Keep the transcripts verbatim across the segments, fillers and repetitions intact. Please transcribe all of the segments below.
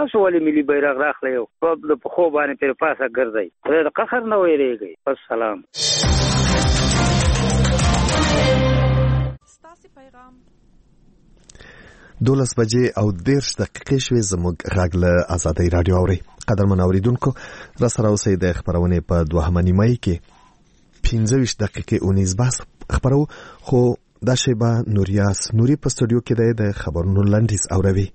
تاسو ولې ملي بیرغ راخلئ او د پښو باندې پر پاسه ګرځئ؟ د قهر نه ویریږئ. السلام. دولس بجې او دیرش دقیقې شوې. زموږ غږ له آزادۍ راډیو اورئ. قدرمن اوریدونکو، راسره اوسئ. د خپرونې په دوهمه نیمایي کې پنځه ویشت دقیقې اونیز بحث خپرو، خو دا شیبه نوریاس نوري په سټوډیو کې دی، د خبرونو لنډیز اوروي.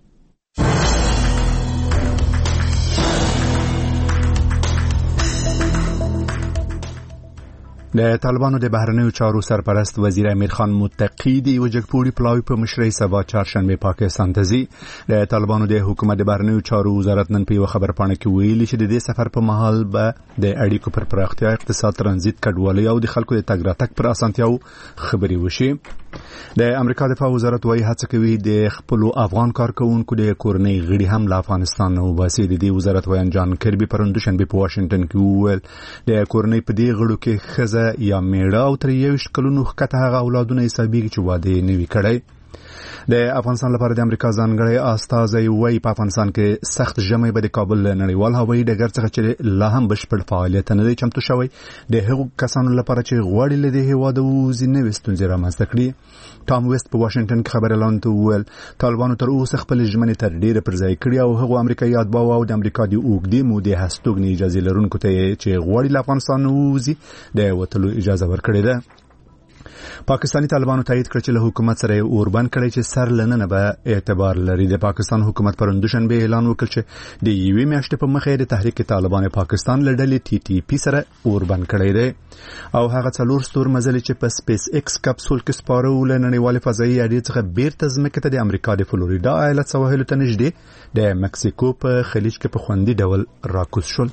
د طالبانو د بهرنیو چارو سرپرست وزیر امیر خان متقی د یو جګپوړي پلاوی په مشرۍ سبا چهارشنبه پاکستان ته ځي. د طالبانو د حکومت د بهرنیو چارو وزارت نن په یو خبرپاڼه کې ویلي چې د دې سفر په مهال به د اړیکو پر پراختیا، اقتصاد، ترانزیت، کډوالۍ او د خلکو د تګ راتګ پر اسانتیاو خبرې وشي. د امریکا دفاع وزارت وايي هڅه کوي د خپل افغان کارکونکو د کورنۍ غړي هم له افغانستان نه وباسي. د دې وزارت وایي جان کربي پرون دوشنبه په واشنگټن کې وویل د کورنۍ په دې غړو کې خزه یا میړه او تر یویشت کلونو ښکته هغه اولادونه حسابېږي چې واده یې نه وي کړی. د افغانستان لپاره د امریکا ځانګړی استازی وایي په افغانستان کې سخت ژمی به د کابل نړیوال هوایي ډګر څخه چې لا هم بشپړ فعالیت نه دی چمتو شوی، د هغو کسانو لپاره چې غواړي له دې هېواده ووځي نوې ستونزې رامنځته کړي. ټام ویسټ په واشنګټن کې خبري اعلان ته وویل طالبانو تر اوسه خپل ژمنې تر ډیره پر ځای کړي او هغو امریکایي اتباعو او د امریکا د اوږدې مودې هستوګنې اجازه لرونکو ته چې غواړي له افغانستان ووځي د وتلو اجازه ورکړې ده. پاکستانی طالبانو تایید کړ چې له حکومت سره اوربند کړي چې سر لننه به اعتبار لري. د پاکستان حکومت پرون دوشنبه اعلان وکړ چې د یوې میاشتې په مخه د تحریک طالبان پاکستان له ډلې ټي ټي پی سره اوربند کړي دي او هغه څلور ستور مزل چې په سپیس ایکس کپسول کې سپاره ول نړیوال فضایي اډې څخه بیرته ځمکې ته د امریکا د فلوریدا ایالت سواحل ته نږدې د مکسیکو په خلیج کې په خوندي ډول راکوز شول.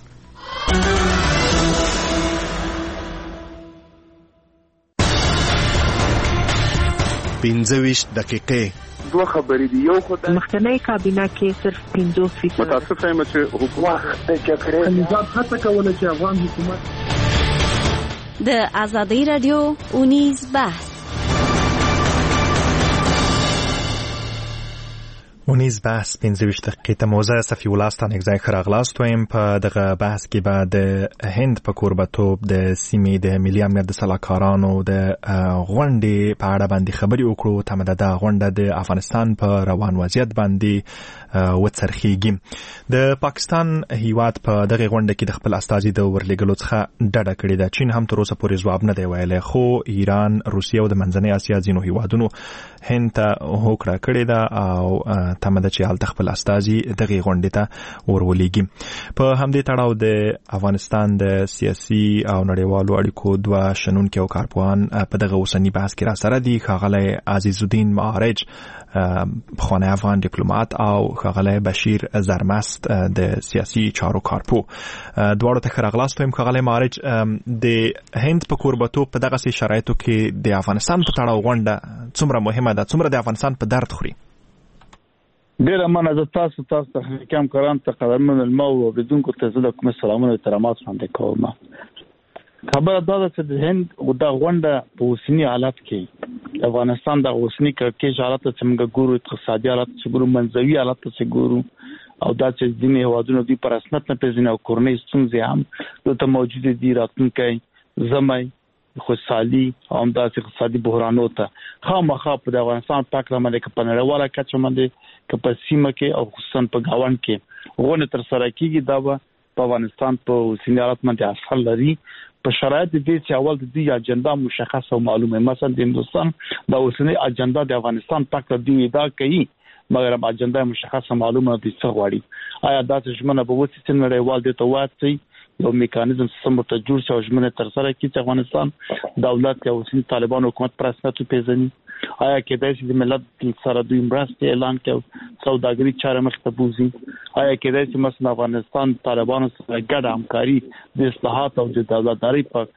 پنځه ویشت دقیقې دوه خبرې دي. یو خو د مخکنی کابینه کې صرف پنځوس فیصد متاسف یم چې حکومت کې نظام هڅه کوله چې افغان حکومت د آزادۍ رادیو اونیز بحث اونیز بحث پنځه ویشت دقیقې ته موزه صفی الله ستانک ځای خراغلاست ویم. په دغه بحث کې به د هند په کوربتوب د سیمې د ملي امنیت د سلاکارانو د غونډې په اړه باندې خبرې وکړو. تمه ده دا غونډه د افغانستان په روان وضعیت باندې وڅرخیږي. د پاکستان هیواد په دغه غونډه کې د خپل استازي د ورلېږلو څخه ډډه کړې ده. چین هم تر اوسه پورې ځواب نه دی ویلی، خو ایران، روسیه او د منځنۍ اسیا ځینو هیوادونو هند ته هوکړه کړې ده او تمه ده چې هلته خپل استازي دغه غونډې ته ورولېږي. په همدې تړاو د افغانستان د سیاسي او نړیوالو اړیکو دوه شنونکي او کارپوهان په دغه اوسني بحث کې راسره دي. ښاغلی عزیز الدین معارج پخوانی افغان ډیپلومات او ښاغلی بشیر زرمست د سیاسي چارو کارپو، دواړو ته ښه راغلاست وایم. ښاغلی معارج، د هند په کوربتوب په دغسې شرایطو کې د افغانستان په تړاو غونډه څومره مهمه ده، څومره د افغانستان په درد خوري؟ ډیره مننه. زه تاسو تاسو ته حکام کرام ته قدرمن المو او بدونکو ته زه د کوم سلامونه او احترامات وړاندې کوم. خبره دا ده چې د هند د غونډه په اوسني حالت کې افغانستان د اوسني کړکېچ حالت څنګه ګورو، اقتصادي حالت څنګه ګورو، منځوي حالت څنګه ګورو او دا چې ځینې هیوادونه دوی پر رسمیت نه پېژني او کورنۍ ستونزې هم دلته موجود دي. راتلونکی زمی خوشحالي او همداسې اقتصادي بحرانو ته خامخا په افغانستان پاک رامنې کې په نړیواله کچه باندې که په سیمه کې او خصوصا په ګاونډ کې غونډې ترسره کېږي. دا به په افغانستان په اوسني حالت باندې اثر لري په شرایط دي چې اول د دې اجنډا مشخص او معلومه. مثلا د هندستان د اوسنی اجنډا د افغانستان پاک ته دی ادعا کوي، مګر اجنډا مشخصه معلومه دي څه غواړي. آیا دا چې ژمنه به وڅ چې نړیوال دي ته واسي یو میکانیزم سم ته جوړ شي او ژمنه تر سره کړي چې افغانستان دولت او اوسنی طالبان حکومت پر اساس پیژني؟ آیا کېدای شي د ملت سره دوی مرسته اعلان کړي، سوداګري چاره مخ ته بوزي؟ آیا کېدای شي مثلا افغانستان طالبانو سره ګډه همکاري د اصلاحات او د دولتداري په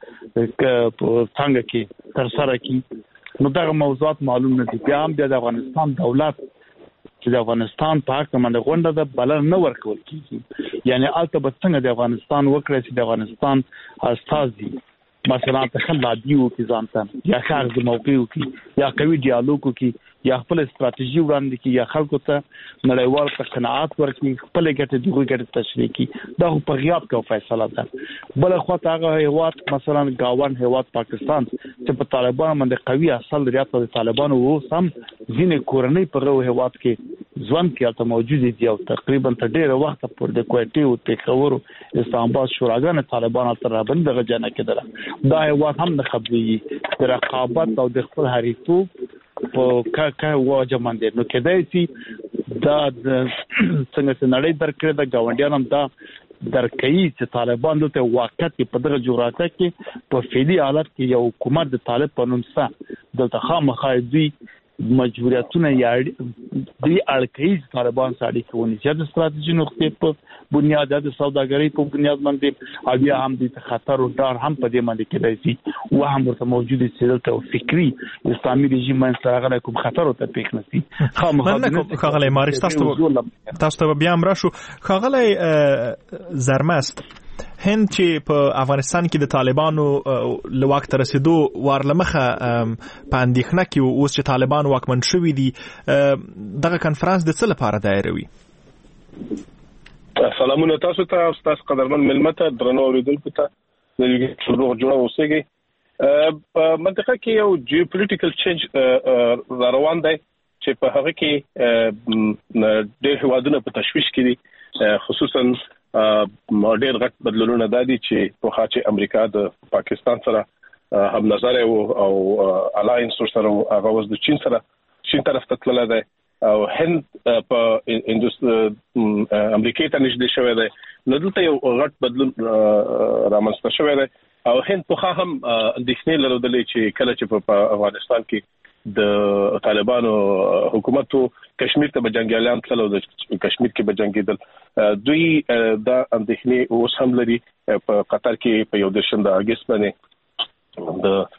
څنګه کې تر سره کړي؟ نو دا موضوعات معلوم نه دي. بیا هم د افغانستان دولت چې د افغانستان په حق باندې غونډه ده بلنه نه ورکول کیږي. یعنی البته به څنګه د افغانستان وکړي چې د افغانستان استازي مثلا تخلادیو کې ځانته یا خارج موقعو کې یا قوي ډیالوګو کې یا خپل استراتیژي وړاندې کې یا خلکو ته نړیوال ته قناعت ورکړي خپل ګټه دغه ګټه تشریح کړي دا په غیاب کې فیصله ده بل خو هغه هیواد مثلا گاون هیواد پاکستان چې په طالبان باندې قوي اصل لري په طالبان وو سم ځینې کورنۍ په هیواد کې ځوان کې البته موجود دي او تقریبا تر ډیره وخت پورې د کوټي او پیښور اسلام آباد شوراګان طالبان تر رابطه دغه جنه کې ده دا هیواد هم نه خبري د رقابت او د خپل حریتوب په کا کا واجه باندې نو کېدای شي دا څنګه چې نړۍ درکړه د گاونډیانو دا درکې چې طالبان دته واقعیت په دغه جغرافیه کې په فعلی حالت کې یو حکومت د طالب په نوم سره دلته خامخا دوی مجبوریتونه یا د اړکې طالبان سړي کوي چې د ستراتیژي نقطې په بنیاد د سوداګرۍ په بنیاد باندې او بیا هم د خطر او ډار هم په دې باندې کېدای شي او هم ورته موجود دي چې فکری اسلامي رژیم من سره کوم خطر او ته پېښ نشي خامخا خغلې مارش تاسو تاسو بیا هم راشو خغلې زرمست هند چې په افغانستان کې د طالبانو له واک ته رسیدو وارلمخه په اندېښنه کې اوس چې طالبان واکمن شوي دي دغه کنفرانس د څه لپاره دایروي سلامونه تاسو ته تاسو قدرمن ملمته درنو اوریدونکو ته د شروع جوړه اوسېږي په منطقه کې یو جیوپولیټیکل چینج روان دی چې په هغه کې ډېر هیوادونه په تشویش کې دي خصوصا ډېر غټ بدلونونه دادي چې په خاطر امریکا د پاکستان سره هم نظر او الاینس سره هغه وز د چین سره چین طرف ته تللی دی او هند په امریکا ته نږدې شوی دی نو دلته یو غټ بدلون رامنځته شوی دی او هند په هم اندېښنې لرلې چې کله چې په افغانستان کې د طالبانو حکومت کشمیر ته بجنګیالان تلل او د کشمیر کې بجنګیدل دوی دا اندېښنې اوس هم لري په قطر کې په یو درشم د اگست باندې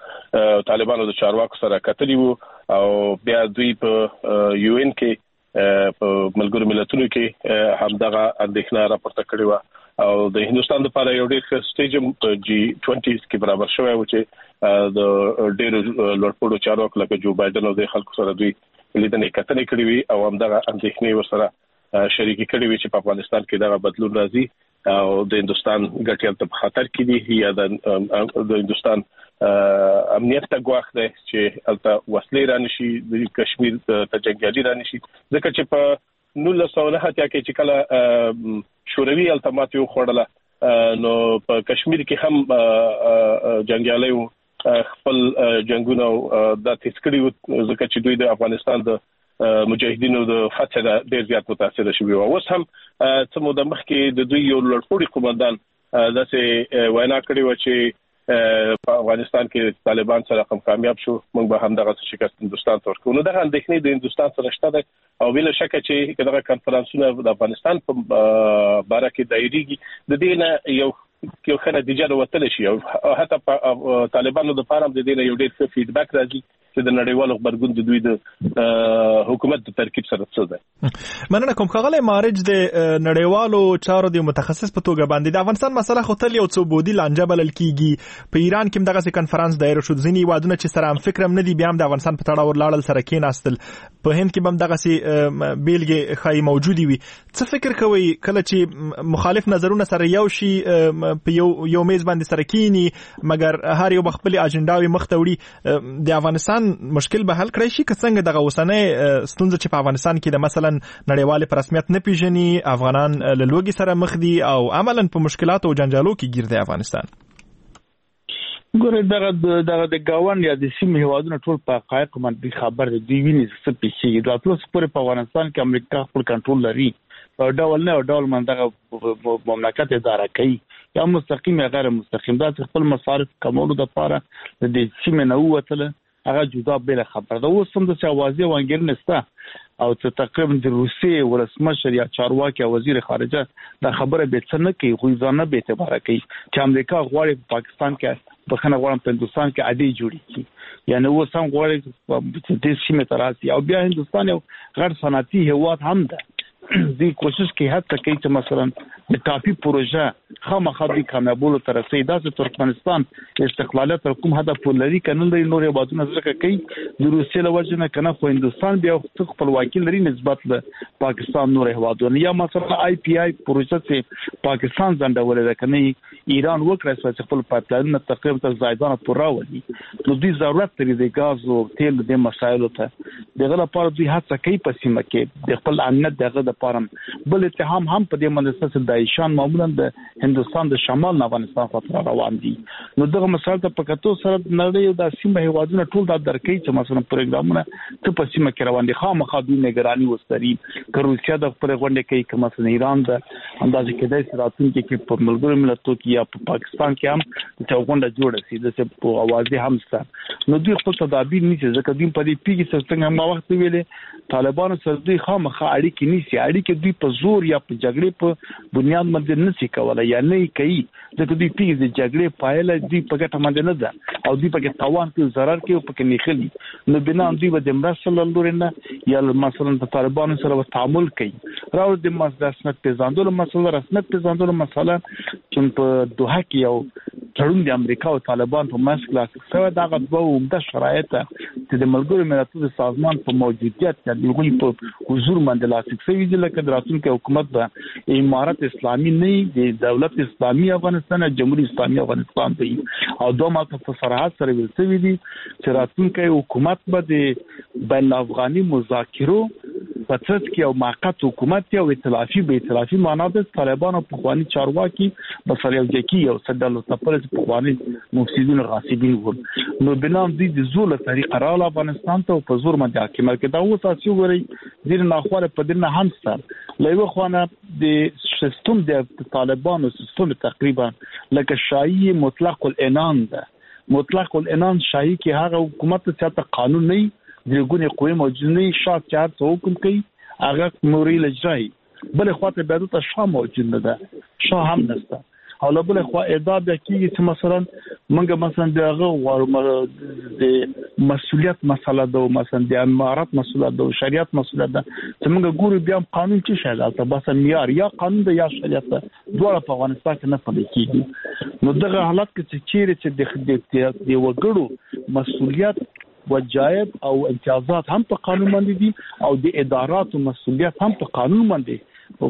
د طالبانو د چارواکو سره کتلی وو او بیا دوی په یو ان کې په ملګرو ملتونو کې هم دغه اندېښنه راپورته کړې و او د هندستان لپاره یو ډېر ښه سټیج جی بیس کې برابر شوی و چې د ډېر لوړپوړو چارواکو لکه جو بایدن او د خلکو سره دوی لیدنې کتنې کړې وي او همدغه اندېښنې ورسره شریکي کړې وي چې په افغانستان کې دغه بدلون راځي او د هندستان ګټې ته په خطر کې دي یا د هندستان امنیت ته ګواښ دی چې البته وسلې رانشي د کشمیر ته جنګیالي رانشي ځکه چې په نولس سوه نهه اتیا کې چې کله شوروي التمات یو خوړله نو په کشمیر کې هم جنګیالي خپل جنگونه د تسکړي ځکه چې دوی د افغانستان د مجاهدینو د فتح د ډیر زیات متاثر شوی او اوس هم څه موده مخکې د دوی یو لړپوړي قومندان داسې وینا کړې و چې په افغانستان کې طالبان سره کوم کامیاب شو موږ به هم دغه شکست هندستان ته ورکړو نو دغه اندېښنې د هندستان سره شته ده او بل شک چې دغه کنفرانسونه د افغانستان په باره کې دایریږي د دې نه یو یو ښه نتیجه وتلی شي او حتی په طالبانو دپاره هم د دې نه یو ډېر ښه فیډبیک راځي چې د نړیوالو غبرګون د دوی د حکومت د ترکیب سره څه ده. مننه کوم ښاغلی مارج د نړیوالو چارو د متخصص په توګه باندې د افغانستان مسله خو تل یو څو بودي لانجه بلل کیږي. په ایران کې هم دغسې کنفرانس دایر شو ځینې هیوادونه چې سره هم فکر هم نه دي بیا هم د افغانستان په تړاو لاړل سره کېناستل. په هند کې به هم دغسې بیلګې ښایي موجودې وي. څه فکر کوئ کله چې مخالف نظرونه سره یو شي په یو یو میز باندې سره کینی مګر هر یو خپل اجنډاوي مخ ته وړي د افغانستان مشکل به حل کړی شي که څنګه دغه اوسنۍ ستونزه چې په افغانستان کې د مثلا نړیوال په رسمیت نه پیژني افغانان له لوږې سره مخ دي او عملاً په مشکلات او جنجالو کې ګیر دی افغانستان. ګوره دغه دغه د گاون یا د سیمې هیوادونه ټول په حقایق باندې خبر دي دوی ویني څه پیښیږي دا ټول څه په افغانستان کې امریکا خپل کنټرول لري او ډول نه ډول منځه مملکت اداره کوي یا مستقیم یا غیر مستقیم دا خپل مصارف کمولو لپاره د دې سیمې نه وتله هغه جدا بل خبر ده. اوس هم د اوازې وانګیر نسته او ته تقریبا د روسي ولسمشر یا چارواکي وزیر خارجه دا خبره به څه نه کوي خو ځانه به اعتبار کوي چې امریکا غواړي په پاکستان کې بخنه غواړم په هندستان کې عادي جوړي کی یعنی اوس هم غواړي د سیمې تراسي او بیا هندستان یو غیر صنعتي هیواد هم ده دوی کوشش کوي هڅه کوي چې مثلا د ټاپي پروژه خامخا د کامیابولو تر رسیدي داسې ترکمنستان استقلالیت تر کوم هدف لري کنه د نور هیوادونو ځکه کوي د روسیې له وجه نه کنه خو هندستان بیا خپلواکي لري نسبت له پاکستان نور هیوادونو یا مثلا آی پی آی پروژه چې پاکستان ځنډولې ده کنه ایران وکړي چې خپل پایپلاینونه تقریبا تر زایدان پورا ولي نو دوی ضرورت لري د غاز او تیل د مسایلو ته دغه لپاره دوی هڅه کوي په سیمه کې د خپل امنیت دغه د پاره بل اتهام هم په دې منځ کې دایشان معمولا د هندستان د شمال نه افغانستان خاطر روان دي نو دغه مسایل ته په کتو سره نړۍ د سیمه هیوادونو ټول د درکې چې مثلا پروګرامونه ته په سیمه کې روان دي خامخا دوی نگرانی وستري که روسیا د خپل غونډه کوي که مثلا ایران د اندازې کېدای شي راتلونکي کې په ملګرو ملتونو کې یا په پاکستان کې هم چې غونډه جوړه شي د څه په اوازې هم ست نو دوی خپل تدابیر نیسي ځکه دوی په دې پیګي څنګه ما وخت ویلې طالبانو سره دوی خامخا اړیکې نیسي اړیکې دوی په زور یا په جګړې په بنیاد باندې نشي کولای یا نه کوي ځکه دوی پیګي د جګړې پایله دوی په ګټه باندې نه ده او دوی په تاوان کې ضرر کې او په کې نخلي نو بنا دوی به د مرسل لورنه یا مثلا د طالبانو سره تعامل کوي راو د مسدسنت پیژاندلو مسله رسمیت پیژاندلو مسله چې په دوحه کې یو تړون د امریکا او طالبان په منځ کې لاسلیک شوی دا غوښتنه عمده شرایط چې د ملګرو ملتونو سازمان په موجودیت د دوی په حضور باندې لاسلیک شوی دي لکه راتلونکي حکومت به امارت اسلامي نه د دولت اسلامي افغانستان جمهوریت اسلامي افغانستان دی او دوه ماته په صراحت سره ویل شوی دي چې راتلونکي حکومت به د بین افغاني مذاکرو په ترڅ کې یو موقت حکومت یا ائتلافي به ائتلافي معنا د طالبانو په خواني چارواکي بسر یو ځکه یو سدل تپل په خواني مفسدين غاصبين ور نو بنام دي د زول طریقه را افغانستان ته په زور باندې حکومت کې دا اوس اسی غوري ځین ناخوره په دنه هم سره لایو خوانه د سیستم د طالبانو سیستم تقریبا لکه شایي مطلق العنان ده مطلق العنان شایي کې هغه حکومت ته قانون نه دغه قوی موجود نه شات چار څو حکم کوي هغه موري لجرای بل خواته بعد ته شاه موجود نه ده شاه هم نشته او له بل خوا اعداد کیږي چې مثلا منګه مثلا دغه د مسؤلیت مسله ده مثلا د امارات مسله ده شریعت مسله ده چې موږ ګورو بیا قانون چې شاله ته بس معیار یا قانون ده یا شریعت دواړه په افغانستان کې نه پدې کیږي نو دغه حالت کې چې چیرې چې د د وګړو مسؤلیت وجایب او امتیازات هم په قانون باندې دي او د ادارات او مسؤلیت هم په قانون باندې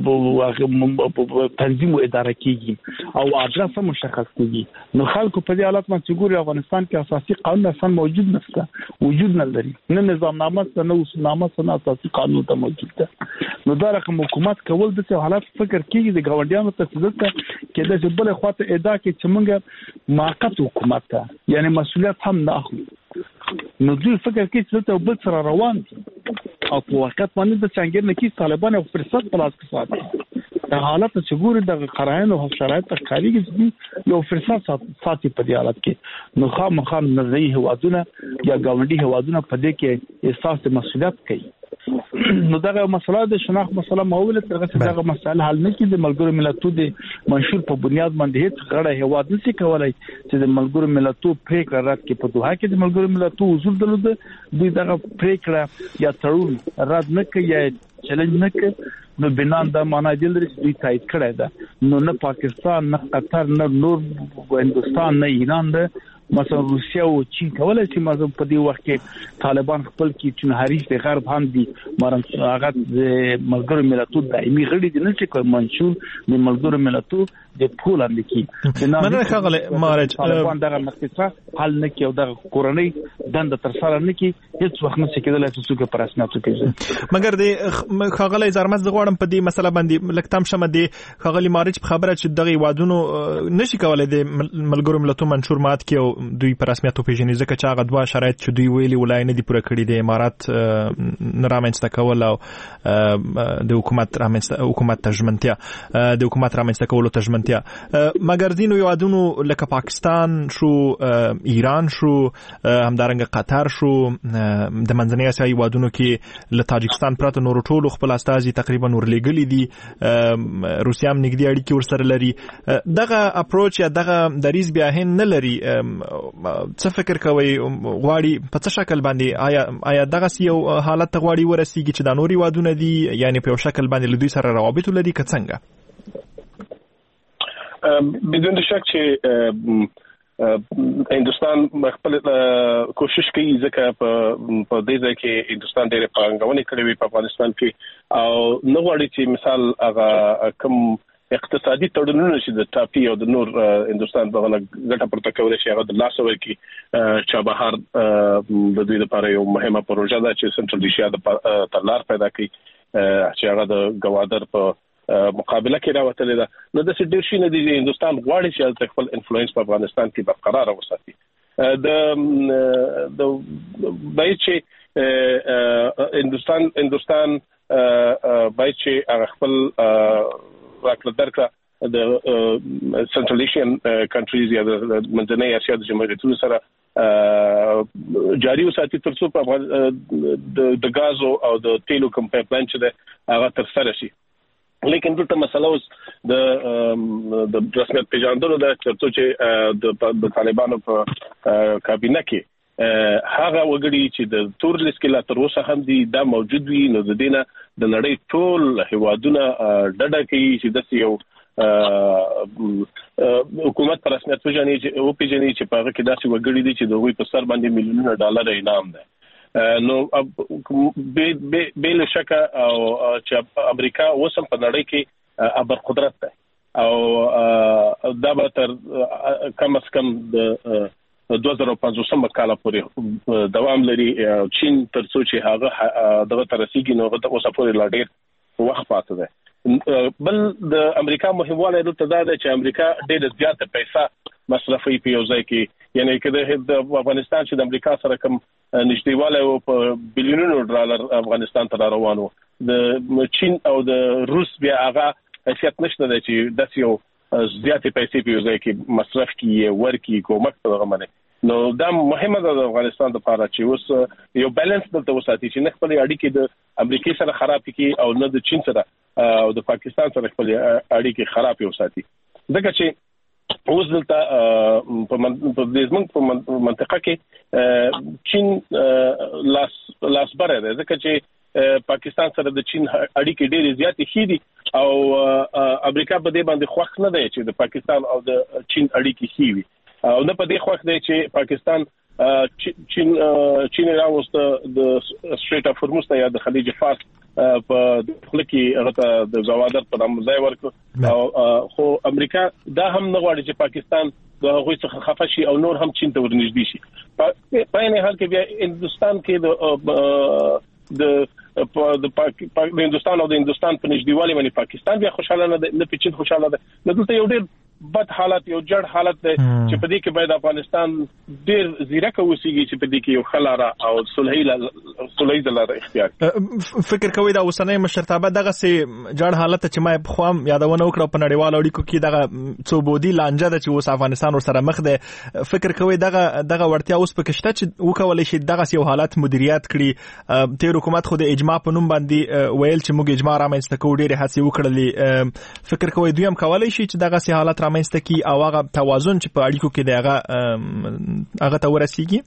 په تنظیم او اداره کیږي او ادرس هم مشخص کیږي نو خلکو په دې حالت باندې ګوري افغانستان کې اساسي قانون اصلا موجود نشته وجود نه لري نه نظام نامه نه اصولنامه نه اساسي قانون ته موجود ده نو دا رقم حکومت کول د حالت فکر کیږي د ګاونډیانو ته څه کې د بل خواته ادا کې چې موږ موقت حکومت ته یعنی مسؤلیت هم نه اخلو نو دوی فکر کوي چې ته بل سره روان دي او په وخت باندې د څنګه نه کې طالبان او فرصت په لاس کې ساتي دا حالت چې ګوري د قرائن او شرایط تخریږي چې یو فرصت ساتي په دې حالت کې نو خامخا نظری هوادونه یا ګاونډي هوادونه په دې کې احساس مسؤلیت کوي نو دغه مسله د شناخت مسله مهوله ترغه دغه مسله حل نه کیږي ملګرو ملتونو د منشور په بنیاد باندې هیڅ غړی هواد نشي کولای چې د ملګرو ملتونو پریکړه رد کړي په دوحه کې د ملګرو ملتونو حضور درلود دوی دغه پریکړه یا تړون رد نه کوي یا چیلنج نه کوي نو بنان دا معنا دی چې دوی تایید کړی ده نو نه پاکستان نه قطر نه نور هندستان نه ایران ده مثلا روسیا او چین کولای شي مثلا په دې وخت کې طالبان خپل کې چې حریص د غرب هم دي مرن هغه د ملګرو ملتونو دایمي غړي دي نه چې کوم منشور د ملګرو ملتونو د پول اندکی مننه خغله مارج طالبان دغه مختصه حل نه کې او دغه کورنۍ دند تر سره نه کې هیڅ وخت نه کېدل چې څوک پر اسناد کوي مګر د خغله زرمز غواړم په دې مسله باندې لکتام شمه دي خغلی مارج خبره چې دغه وادونو نشي کولای د ملګرو ملتونو منشور مات کې دوی پر رسمیت او پیژنې ځکه چې هغه دوه شرایط چې دوی ویلي ولای نه دي پوره کړی د امارات رامنځته کول او د حکومت رامنځته حکومت تجمنتیا د حکومت رامنځته کول تجمنتیا مګر دینو یوادونو لکه پاکستان شو ایران شو همدارنګه قطر شو د منځنۍ اسیا یوادونو کې له تاجکستان پرته نور ټولو خپل استازي تقریبا ورلېګلي دي روسیا هم نږدې اړیکې ورسره لري دغه اپروچ یا دغه دریز بیا هین نه لري څه فکر کوي غواړي په څه شکل باندې آیا آیا دغه یو حالت غواړي ورسیږي چې د نوري وادونه دي یعنی په یو شکل باندې لدوی سره روابط لري که څنګه؟ بدون شک چې هندستان خپل کوشش کوي ځکه په په دې ځای کې هندستان ډېر پانګونې کړې وي په افغانستان کې او نه غواړي چې مثال هغه کوم اقتصادي تړونونه چې د ټاپي او د نور هندستان په غلط ګټه پورته کوي چې هغه د لاس ورکړي چابهار د دوی لپاره یو مهمه پروژه ده چې سنټرل ایشیا د تلار پیدا کوي چې هغه د ګوادر په مقابله کې راوتلې ده نو د ډېر شي نه دي هندستان غواړي چې خپل انفلوئنس په افغانستان کې برقرار وساتي د د باید چې هندستان هندستان باید چې خپل راکړه درکړه د سنټرل ایشین کنټریز یا د منځنۍ اسیا د جمهوریتونو سره جاری وساتي ترڅو په د غازو او د تیلو کوم پایپلاین چې ده هغه تر سره شي لیکن دلته مسله اوس د د رسمیت پیژندلو ده چې د طالبانو په کابینه کې هغه وګړي چې د تور لیست کې لا تر اوسه هم دي دا موجود وي نو د دینه د نړۍ ټول هیوادونه ډډه کوي چې د یو حکومت پر رسمیت پیژني چې او پیژني چې په هغه کې داسې وګړي دي چې دوی په سر باندې میلیونونه ډالر انعام ده نو به بل شک او چې امریکا اوسم په نړۍ کې ابر قدرت ده او دا به تر کم از کم د دوه زره پنځوسم کال پورې دوام لري چین تر څو چې هغه دغه ترسيږي نو هغه اوسه پورې لا ډېر وخت پاتې ده بل د امریکا مهمواله دلته دا ده چې امریکا ډېر زیاته پیسې مصرفي په یو ځای کې یعنی کله د افغانستان چې د امریکا سره کوم نږدېواله او په بلیونونو ډالر افغانستان ته روانو د چین او د روس بیا هغه حیثیت نشته چې د یو زیاتې پیسې په یو ځای کې مصرف کیږي ورکی کومک ته غمنه نو دا مهمه ده د افغانستان لپاره چې اوس یو بیلانس دلته وساتي چې نه خپل اړیکې د امریکای سره خراب کړي او نه د چین سره او د پاکستان سره خپل اړیکې خراب وساتي ځکه چې اوس دلته په دې زمونږ په منطقه کې چین لاس لاس بره ده ځکه چې پاکستان سره د چین اړیکې ډېرې زیاتې ښې دي او امریکا په دې باندې خوښ نه دی چې د پاکستان او د چین اړیکې ښې وي او نه په دې خوښ دی چې پاکستان چین چین راوسته د سټریټ اف هرمز یا د خلیج فارس په داخله کې هغه د زوادر په نام ځای ورکړ او خو امریکا دا هم نه غواړي چې پاکستان د هغوی څخه خفه شي او نور هم چین ته ورنږدې شي په عین حال کې بیا هندستان کې د د د هندستان او د هندستان په نږدېوالي باندې پاکستان بیا خوشاله نه نه پچین خوشاله ده نو دلته یو ډېر بد حالت یو جړ حالت دی چې په دې کې باید افغانستان ډېر زیرک اوسېږي چې په دې کې یو خلاره او صلحي صلحي لاره اختیار فکر کوي دا اوسنۍ مشرتابه دغه سي جړ حالت چې ما په خوام یادونه وکړه په نړیوالو اړیکو کې دغه څوبودي لانجه ده چې اوس افغانستان ورسره مخ دی فکر کوي دغه دغه ورتیا اوس پکې شته چې وکولای شي دغه یو حالت مدیریت کړي تیر حکومت خو د اجماع په نوم باندې ویل چې موږ اجماع رامنځته کوو ډېرې هڅې وکړلې فکر کوي دوی هم کولای شي چې دغه سي حالت رامنځته کی او هغه توازن چې په اړیکو کې دی هغه هغه ته ورسیږي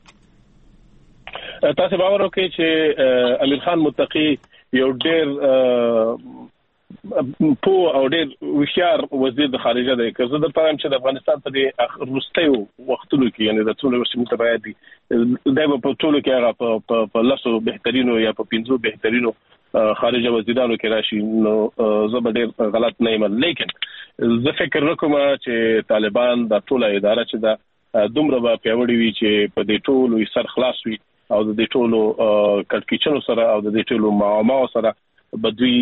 تاسو باور وکړئ چې امیر خان متقی یو ډېر په او ډېر وشار وزیر د خارجه دی که زه د پام چې د افغانستان په دې وروستیو وختونو کې یعنی د ټولو وسیمو ته باید دي دا په ټولو کې هغه په لاسو بهترینو یا په پنځو بهترینو خارجه وزیرانو کې راشي نو زه به ډېر غلط نه یم لیکن زه فکر وکم چې طالبان د ټوله اداره چې دا دومره به پیاوړي وي چې په دې ټولو سر خلاص وي او د دې ټولو کړکېچنو سره او د دې ټولو معاملو سره بدوی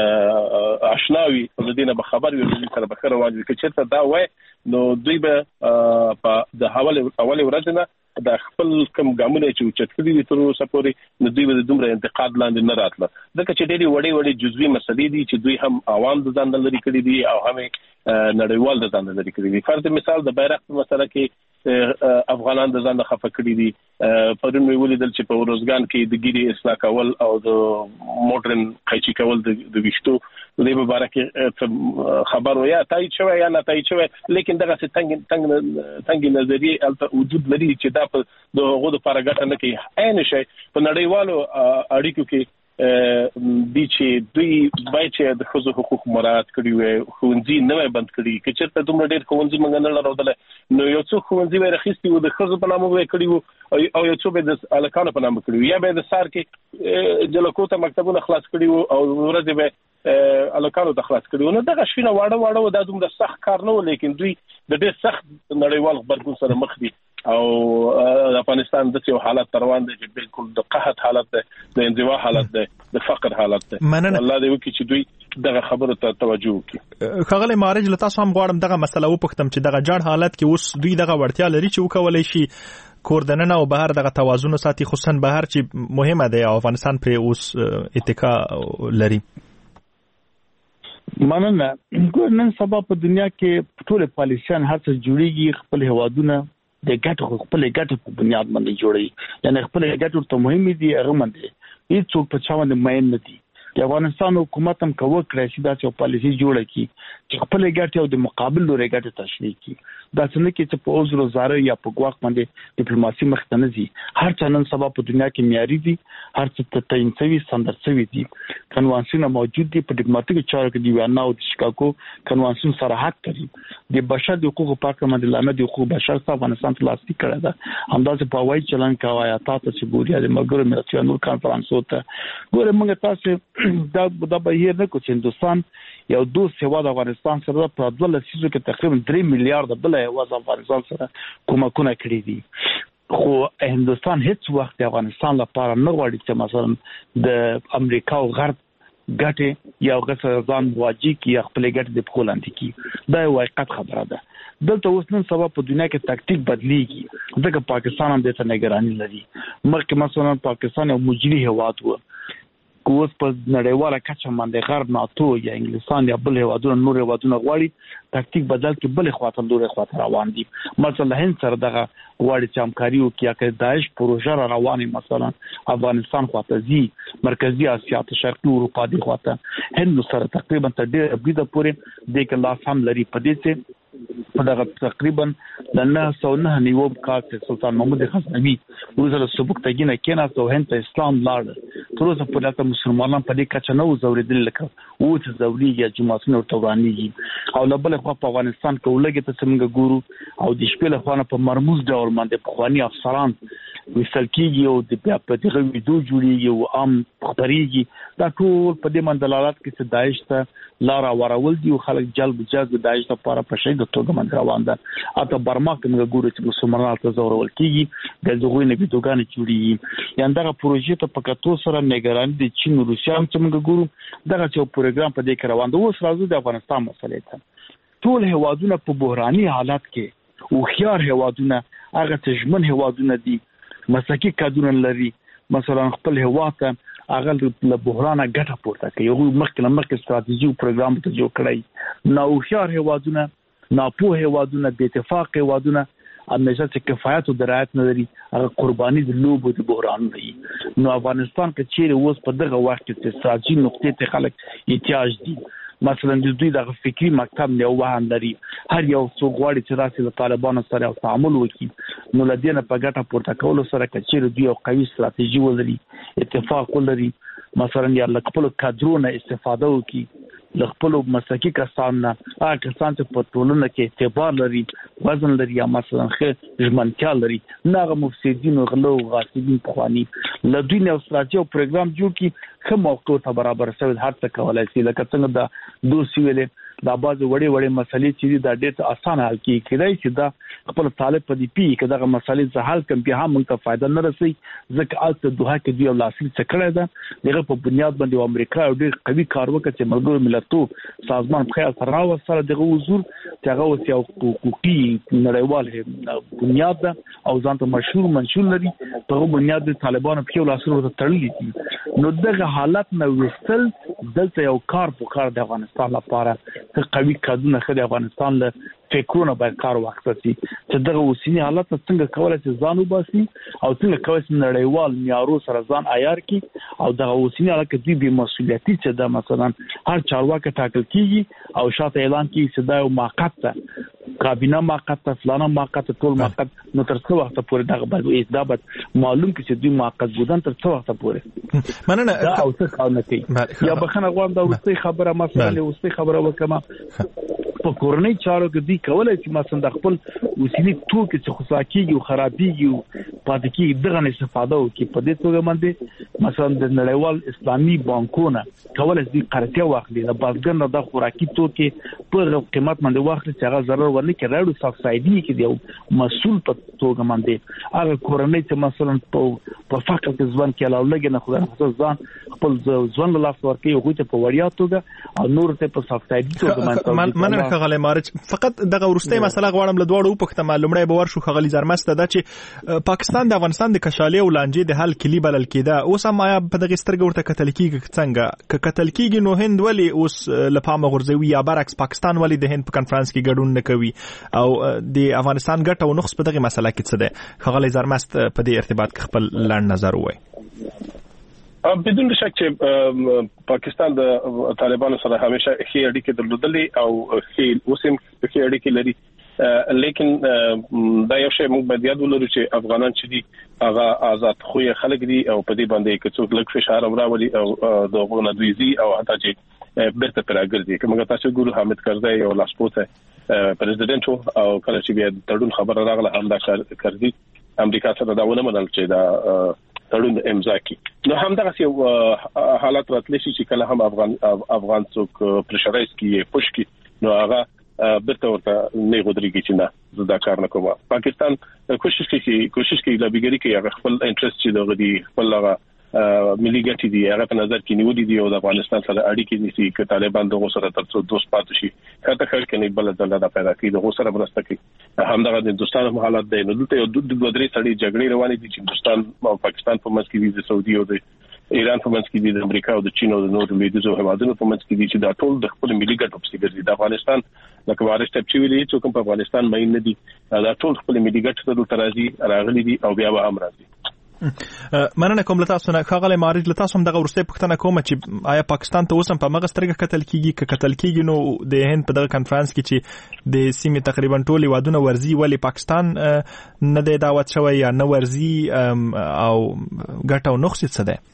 آشناوي او د دینه به خبر وي چې سره به خبره واجب کې چې دا وای نو دوی به په د حواله اول ورځ نه د خپل کم ګامونه چې چټکړي دي تر اوسه پورې نو دوی به دومره انتقاد لاندې نه راتله ځکه چې ډېری وړي وړي جزوي مسلې دي چې دوی هم عوام د ځان لري کړی دي او هم نړیوال د ځان لري کړی دي فرض مثال د بیرغ په مسله کې افغانان د ځان د خفه کړی دي. پرون وی ولیدل چې په روزګان کې د ګيري اصلاح کول او د موډرن قیچي کول د وشتو د دې مبارک خبر ویا تایید شوی یا نه تایید شوی، لیکن دغه څنګه څنګه څنګه نظریه البته وجود لري چې دا په د غو د پارګټ نه کوي عین شي په نړیوالو اړیکو کې د چې دوی باید چې د خصوصي حقوق مراعات کړي وي، خوندې نه بند کړي. که چېرته دومره ډېر خوندې منګ نه لرودل نو یو څو خوندې وي رخصتي وو د خصوصي په نامه وي کړي وو او یو څو به د الکانو په نامه کړي یا به د سار کې جلکو ته مکتبونه خلاص کړي وو او ورځ به الکانو ته خلاص کړي وو. نو دغه شینه واړه واړه د دومره سخت کار نه و، لیکن دوی د ډېر سخت نړیوال خبرګون سره مخ دي او د افغانستان د یو حالت روان دي چې بالکل د قحط حالت ده، د انزوا حالت ده، د فقر حالت ده. الله دې وکړي چې دوی دغه خبرو ته توجه وکړي. خغل مارج له تاسو هم غواړم دغه مسله وپختم چې دغه جړ حالت کې اوس دوی دغه وړتیا لري چې وکولای شي کوردننه او بهر دغه توازن ساتي، خصوصا بهر چې مهمه ده او افغانستان پر اوس اتکا لري. مننه. نن سبا په دنیا کې ټول پالیسیان هر څه جوړیږي، خپل هوادونه د ګټو خپل ګټو په بنیاد باندې جوړي، یعنی خپل ګټو ته مهم دي هغه باندې هیڅ څوک په چا باندې ماین نه دي. د افغانستان حکومت هم کوي کړی چې دا چې پالیسي جوړه کی چې خپل ګټو او د مقابل لوري ګټه تشریح کی. دا څنګه کې چې په اوزر زاره یا په ګواښ باندې ډیپلوماسي مخته نه ځي. هر څه نن سبا په دنیا کې معیاري دي، هر څه ته تعین شوی سندر شوی دي، کنوانسیون موجود دي. په ډیپلوماټیک چارو کې دی وینا او د شیکاګو کنوانسیون سره حق کوي. د بشر د حقوقو پاکه مدلانه د حقوقو بشر څخه افغانستان تلاسي کړی دا همداسې په وای چلن کاوه یا تاسو چې ګوریا د مګر ملتونو نور کانفرنس وته ګوره موږ تاسو دا دا به یې نه کو چې هندستان یو دوه سواد افغانستان سره په دوه لسیزو کې تقریبا درې میلیارډ بل یو افغانستان سره کومکونه کړی دي. خو هندستان هیڅ وخت افغانستان لپاره نه غواړي چې مثلا د امریکا او غرب ګټه یا غسر ځان واجی کی خپل ګټه د پخولاندې کی. دا یو حقیقت خبره ده. دلته اوس نن سبا په دنیا کې تاکتیک بدلیږي، ځکه پاکستان هم د ته نگرانی لري. مخکې مثلا پاکستان یو مجري هواد و، کوس په نړیواله کچه باندې غرب ناتو یا انګلستان یا بل هوادونه نور هوادونه غواړي تاکتیک بدل کې بل خواته لوري خواته روان دي. مثلا هند سره دغه غواړي چې همکاري وکړي چې داعش پروژه را روانه مثلا افغانستان خواته زی مرکزی اسیا ته شرقي اروپا دی خواته هند سره تقریبا تر ډیره بریده پورې د کلاس هم لري. په دې چې په دغه تقریبا د نه سو نه نیو کال چې سلطان محمود غزنوي ورسره سبکتګینه کېناست او هند ته اسلام لاړ. تر اوسه پورې د مسلمانانو په دې کچه نه وزوریدل لکه او چې زوريږي جماعتونه ورته ورانیږي. او له بل خوا په افغانستان کې ولګي ته څنګه ګورو او د شپې له خوا په مرموز ډول باندې په خواني افسران وسل کېږي او د بیا په دغه ویډیو جوړیږي او عام خبريږي. دا ټول په دې مندلالات کې چې داعش ته لار ورول دي او خلک جلب جذب داعش لپاره په شي د توګه باندې روان ده. اته برما کې موږ ګورو چې مسلمانانو ته زورول کېږي د زغوی نه ویډیوګان جوړیږي. یان دغه پروژې ته په کتو سره نگرانی د چین او روسیا هم چې موږ ګورو دغه یو پروګرام په دې کې روان دی. اوس راځو د افغانستان مسلې ته. ټول هوادونه په بحراني حالت کې او خيار هوادونه هغه تجمن هوادونه دي مسلکي کادرونه لري، مثلا خپل هواته هغه له بحران ګټه پورته کوي. یو مخکې مخکې ستراتیژي او پروګرام ته جوړ کړی. نو خيار هوادونه، ناپوه هوادونه، بې اتفاق هوادونه همیشه چې کفایت او درایت نه لري هغه قرباني د لوبو د بحران دی. نو افغانستان کې چیرې اوس په دغه وخت کې استراتیژي نقطې ته خلک احتیاج دي. مثلا د دوی د فکری مکتب نه وهان لري، هر یو څو غواړي چې راسي د طالبانو سره تعامل وکړي. نو لدینه په ګټه پورته کول سره کچېر دوی یو قوي ستراتیژي ولري، اتفاق ولري، مثلا یا خپل کادرونه استفاده وکړي، خپل مسلکي کسان نه هغه کسان چې په ټولنه کې اعتبار لري، وزن لري، یا مثلا خې ژمنتیا لري، نه هغه مفسدين او غلو غاصبین پخوانی لدوی نه استراتیژي او پروګرام جوړ کړي کوم موقع ته برابر شوی هر څه کولای شي. لکه څنګه د دوسی ویلې دا باز وړي وړي مسلې چې دا ډېر اسانه حل کیږي کېدای چې دا خپل طالب په دې پی کې دغه مسلې زه حل کوم بیا هم موږ ته فائدہ نه رسي. ځکه البته دوه کې دی لاسي څه کړی دا دغه په بنیاد باندې امریکا ډېر قوي کار وکړي چې ملګرو ملتونو سازمان په خیال سره راوستل دغه حضور چې هغه اوس یو حقوقي نړیوال بنیاد ده او ځان ته مشهور منشور لري. په بنیاد د طالبانو په لاسو ورته تړلي دي. نو دغه حالت نو وستل دلته یو کار په کار د افغانستان لپاره قوي کادونه خدای افغانستان له فکرونه باید کار واخلي چې دغه اوسنی حالت څنګه کولای شي ځان وباسي او څنګه کولای شي نړیوال معیارو سره ځان عیار کړي او دغه اوسنی حالت کې د مسؤلیتي چې د مثلا هر چارواکي ټاکل کیږي او شاته اعلان کیږي چې دا یو موقت کابینه موقت فلانه موقت ټول موقت نو تر څو وخت پورې دغه باید اثبات معلوم کړي چې دوی موقت بودن تر څو وخت پورې مننه دا او څه کار نه کوي یا بخنه غواړم دا ورسته خبره مثلا ورسته خبره وکم په کورنۍ چارو کې دی کولای چې مثلا د خپل وسیلې توکي چې خصاکیږي او خرابيږي او پاتې کیږي دغه استفاده وکړي په دې توګه باندې مثلا د نړیوال اسلامي بانکونه کولای شي قرضه واخلي د بازګر نه د خوراکي توکي په قیمت باندې واخلي چې هغه ضرر ورنه کې راډو سبسایډي کې دی مسؤل په توګه باندې هغه کورنۍ چې مثلا په په فقر کې ځوان کې لاولګ نه خو ځان خپل ځوان له لاس ورکړي او ته په وړیا توګه او نور ته په سبسایډي توګه باندې خغلی مارچ فقط دغه ورسته مسله غواړم له دوړو په خته معلومه به ورشو خغلی زرمست ده چې پاکستان د افغانستان د کشالي او لانجې د حل کلی بلل کېده اوس هم آیا په دغه سترګ ورته کتل کېږي څنګه ک کتل کېږي نو هند ولی اوس لپاره غورځوي یا برعکس پاکستان ولی د هند په کانفرنس کې ګډون نه کوي او د افغانستان ګټه او نقص په دغه مسله کې څه ده خغلی زرمست په دې ارتباط کې خپل لاند نظر وای بدون شک چې پاکستان د طالبانو سره همیشه ښې اړیکې درلودلې او ښې اوسم ښې اړیکې لري لیکن دا یو شی موږ باید یاد ولرو چې افغانان چې دي هغه آزاد خوې خلک دي او په دې باندې کې څوک لږ فشار راوړي او د غوونه دویزي او حتی چې بیرته پر راګرځي کومه تاسو ګورو حامد کرزی او لاسپوته پریزیدنت او کله چې بیا تړون خبر راغله هم دا کرزی امریکا سره دا ونه منل چې دا تړون امضا کی نو هم دا یو حالت راتلی شي چې کله هم افغان افغان څوک پرشرایز کی پوش کی نو هغه برته ورته نه غوډريږي چې نه دا کار نه کوم پاکستان کوشش کوي کوشش کوي د بګری کې هغه خپل انټرست چې دغه دی خپل هغه ملي ګټې دي هغه په نظر کې نیولې دي او د افغانستان سره اړیکې نيسي چې طالبان دغه سره ترڅو دوست پاتې شي کته خل کې نه بل ځل دا پیدا کوي دغه سره مرسته کوي همدغه د هندستان په حالت دی نو دلته یو د دوه سړي جګړې روانې دي چې هندستان او پاکستان په منځ کې دي د سعودي او د ایران په منځ کې دي د امریکا او د چین او د نورو لویدیځو هیوادونو په منځ کې دي چې دا ټول د خپل ملي ګټو په څیر دي د افغانستان لکه وارث ټپ چې ویلي چې کوم په افغانستان مې نه دي دا ټول خپل ملي ګټو ته ترازی راغلي دي او بیا به هم راځي مننه کوم له تاسو نه خغلی مارج له تاسو هم دغه ورسته پښتنه کوم چې آیا پاکستان ته اوسم په مغه سترګه قتل کیږي ک قتل کیږي نو د هند په دغه کانفرنس کې چې د سیمې تقریبا ټولي وادونه ورزي ولی پاکستان نه د دعوت شوی یا نه ورزي او ګټه او نقص څه ده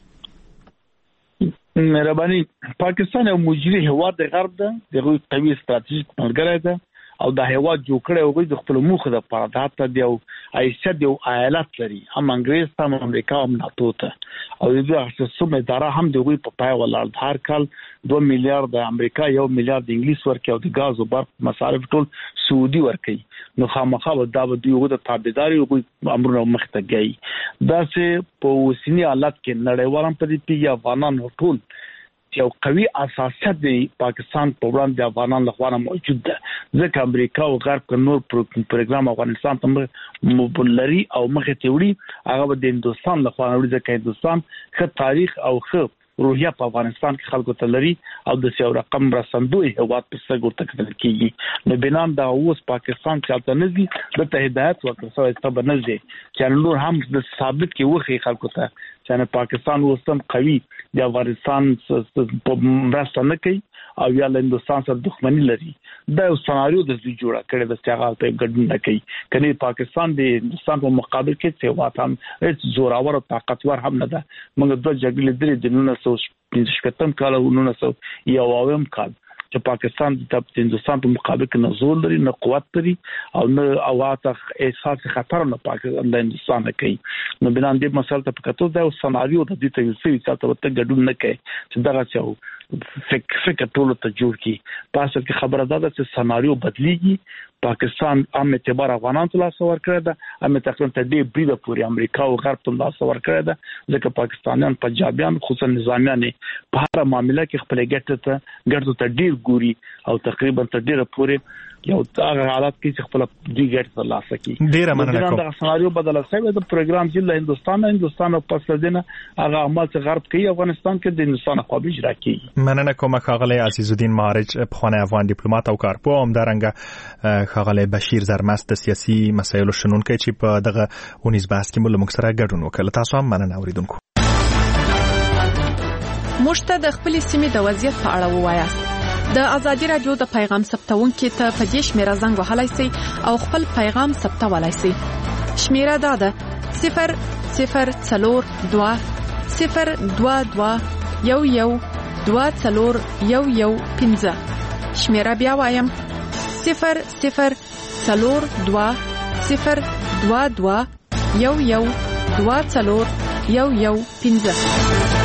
مهرباني پاکستان یو مجري هواد د غرب ده دغه قوي ستراتیژیک ملګری ده او د هیواد جوړ کړي او د خپل موخه د پاره د یو ایسه د ایالت لري هم انګريز هم امریکا هم ناتو ته او د دې سمه اداره هم د وی په پای ولر هر کال دوه میلیارډ د امریکا یو میلیارډ انګلیس ورکي او د غاز او برق مصارف ټول سعودي ورکي نو خامخا دا د یو د تابعداري او امرونه مخته گئی دا چې په وسینی حالت کې نړیوالم په دې پیږي افغانان ټول یو قوي اساسات دی پاکستان په وړاندې د افغانانو لپاره موجود ده ځکه امریکا او غرب ک نور پروګرام افغانستان ته مبلري او مخه تیوري هغه د هندستان لپاره وړي ځکه هندستان ښه تاریخ او ښه روحیه په افغانستان کې خلکو ته لري او د سیو رقم رسندوی هواد په څنګه ورته کتل کیږي نو بنام دا اوس پاکستان چالت نزي د ته هدایت ورکړل ته بنځي چې نور هم د ثابت کې وخی خلکو ته چې پاکستان اوسم قوي د افغانستان په مرسته نه کوي او یا له هندستان سره دښمنی لري دا یو سناریو د دې جوړه کړی د استغال په ګډون نه کوي کني پاکستان د هندستان په مقابل کې څه واتم هیڅ زوراور او طاقتور هم نه ده موږ د جګړې درې د نولس سوه پنځه شپږم کال او نولس سوه یوویم کال چې پاکستان د هندستان په مقابل کې نزول لري نه قوت لري او نه اواته احساس خطر نه پاکستان د هندستان کوي نو بنان دې مسله ته پکاتو دا سناریو د دې ته یو څه چې تاسو ته ګډون نه کوي چې دا راځي فکر فکر ټول ته جوړ کی پاسه کې خبره ده چې سناریو بدلیږي پاکستان هم اعتبار افغانانو ته لاس ورکړی ده هم تقریبا ته دې بریده پوری امریکا او غرب ته لاس ورکړی ده ځکه پاکستانیان پنجابیان خصوصا نظامیان په هر معاملې کې خپل ګټه ته ګټه ته ډیر ګوري او تقریبا تر ډیره پورې یو هغه حالات کې چې خپل دی ګټ ترلاسه کړي. ډیره مننه کوم. دا سناریو بدل شوی د پروګرام چې له هندستان هندستان او پس دینه هغه عمل چې غرب کوي افغانستان کې د هندستان خو به اجرا کوي. مننه کوم خاغلی عزیزالدین مارج پخوانی افغان ډیپلوماټ او کارپو هم درنګ خاغلی بشیر زرمست سیاسي مسایلو شنونکي چې په دغه ونیز بحث کې موږ سره ګډون وکړ. تاسو هم مننه اوریدونکو. مشته د خپل سیمې د وضعیت په اړه ووایاست. د ازادي رادیو د پیغام ثبتونکو ته په دې شمیره زنګ وهلای شئ او خپل پیغام ثبتولای شئ. شمیره دا ده صفر صفر څلور دوه صفر دوه دوه یو یو دوه څلور یو یو پنځه. شمیره بیا وایم صفر صفر څلور دوه صفر دوه دوه یو یو دوه څلور یو یو پنځه.